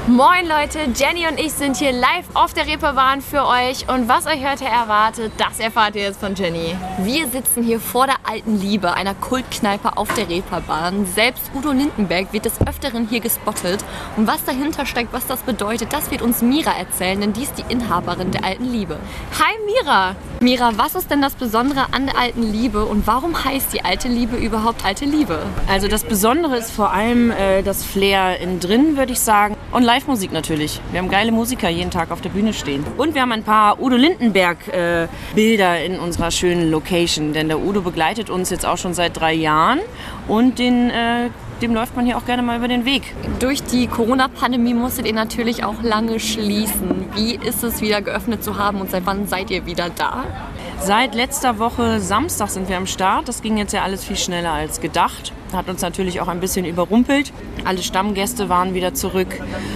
Moin Leute, Jenny und ich sind hier live auf der Reeperbahn für euch und was euch heute erwartet, das erfahrt ihr jetzt von Jenny. Wir sitzen hier vor der Alten Liebe, einer Kultkneipe auf der Reeperbahn. Selbst Udo Lindenberg wird des Öfteren hier gespottet und was dahinter steckt, was das bedeutet, das wird uns Mira erzählen, denn die ist die Inhaberin der Alten Liebe. Hi Mira! Mira, was ist denn das Besondere an der Alten Liebe und warum heißt die Alte Liebe überhaupt Alte Liebe? Also das Besondere ist vor allem das Flair innen drin, würde ich sagen. Und Live-Musik natürlich. Wir haben geile Musiker jeden Tag auf der Bühne stehen. Und wir haben ein paar Udo Lindenberg Bilder in unserer schönen Location. Denn der Udo begleitet uns jetzt auch schon seit 3 Jahren. Und dem läuft man hier auch gerne mal über den Weg. Durch die Corona-Pandemie musstet ihr natürlich auch lange schließen. Wie ist es wieder geöffnet zu haben und seit wann seid ihr wieder da? Seit letzter Woche Samstag sind wir am Start. Das ging jetzt ja alles viel schneller als gedacht. Hat uns natürlich auch ein bisschen überrumpelt. Alle Stammgäste waren wieder zurück.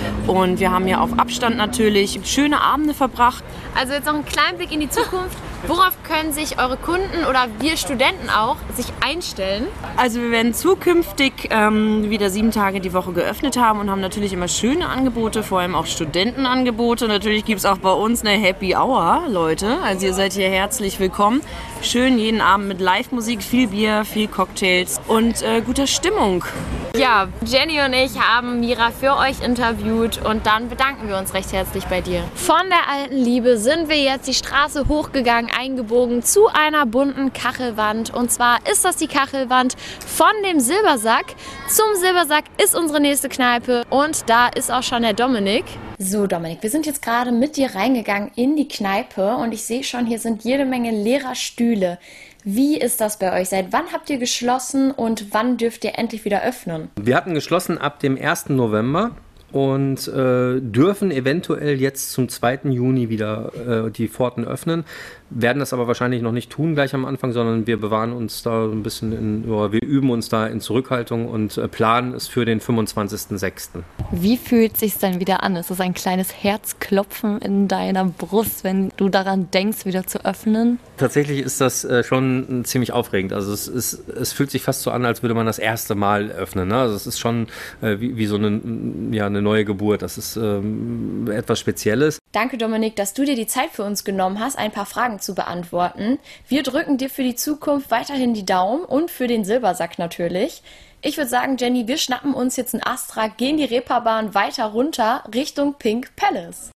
Und wir haben ja auf Abstand natürlich schöne Abende verbracht. Also jetzt noch einen kleinen Blick in die Zukunft. Worauf können sich eure Kunden oder wir Studenten auch sich einstellen? Also wir werden zukünftig wieder 7 Tage die Woche geöffnet haben und haben natürlich immer schöne Angebote, vor allem auch Studentenangebote. Natürlich gibt es auch bei uns eine Happy Hour, Leute. Also ihr seid hier herzlich willkommen. Schön jeden Abend mit Live-Musik, viel Bier, viel Cocktails und guter Stimmung. Ja, Jenny und ich haben Mira für euch interviewt und dann bedanken wir uns recht herzlich bei dir. Von der Alten Liebe sind wir jetzt die Straße hochgegangen, eingebogen zu einer bunten Kachelwand. Und zwar ist das die Kachelwand von dem Silbersack. Zum Silbersack ist unsere nächste Kneipe und da ist auch schon der Dominik. So Dominik, wir sind jetzt gerade mit dir reingegangen in die Kneipe und ich sehe schon, hier sind jede Menge leerer Stühle. Wie ist das bei euch? Seit wann habt ihr geschlossen und wann dürft ihr endlich wieder öffnen? Wir hatten geschlossen ab dem 1. November und dürfen eventuell jetzt zum 2. Juni wieder die Pforten öffnen. Werden das aber wahrscheinlich noch nicht tun gleich am Anfang, sondern wir bewahren uns da ein bisschen wir üben uns da in Zurückhaltung und planen es für den 25.06. Wie fühlt es sich denn wieder an? Ist es ein kleines Herzklopfen in deiner Brust, wenn du daran denkst, wieder zu öffnen? Tatsächlich ist das schon ziemlich aufregend. Also es fühlt sich fast so an, als würde man das erste Mal öffnen. Ne? Also es ist schon wie so eine neue Geburt. Das ist etwas Spezielles. Danke Dominik, dass du dir die Zeit für uns genommen hast, ein paar Fragen zu beantworten. Wir drücken dir für die Zukunft weiterhin die Daumen und für den Silbersack natürlich. Ich würde sagen, Jenny, wir schnappen uns jetzt einen Astra, gehen die Reeperbahn weiter runter Richtung Pink Palace.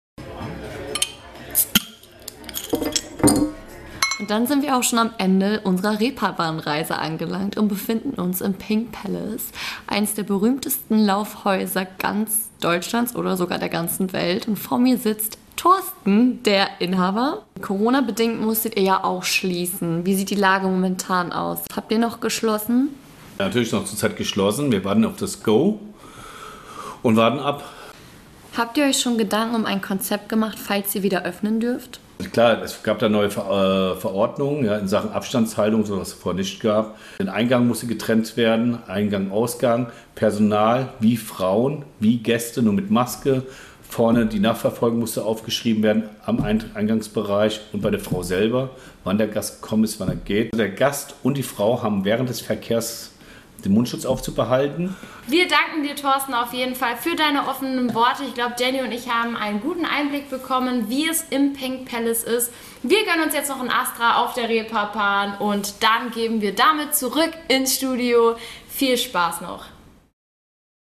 Und dann sind wir auch schon am Ende unserer Reeperbahn-Reise angelangt und befinden uns im Pink Palace, eines der berühmtesten Laufhäuser ganz Deutschlands oder sogar der ganzen Welt. Und vor mir sitzt Thorsten, der Inhaber. Corona-bedingt musstet ihr ja auch schließen. Wie sieht die Lage momentan aus? Habt ihr noch geschlossen? Ja, natürlich noch zur Zeit geschlossen. Wir warten auf das Go und warten ab. Habt ihr euch schon Gedanken um ein Konzept gemacht, falls ihr wieder öffnen dürft? Klar, es gab da neue Verordnungen in Sachen Abstandshaltung, so was es vorher nicht gab. Der Eingang musste getrennt werden, Eingang, Ausgang, Personal wie Frauen, wie Gäste, nur mit Maske. Vorne die Nachverfolgung musste aufgeschrieben werden am Eingangsbereich und bei der Frau selber, wann der Gast gekommen ist, wann er geht. Der Gast und die Frau haben während des Verkehrs den Mundschutz aufzubehalten. Wir danken dir, Thorsten, auf jeden Fall für deine offenen Worte. Ich glaube, Jenny und ich haben einen guten Einblick bekommen, wie es im Pink Palace ist. Wir gönnen uns jetzt noch ein Astra auf der Reeperbahn und dann geben wir damit zurück ins Studio. Viel Spaß noch!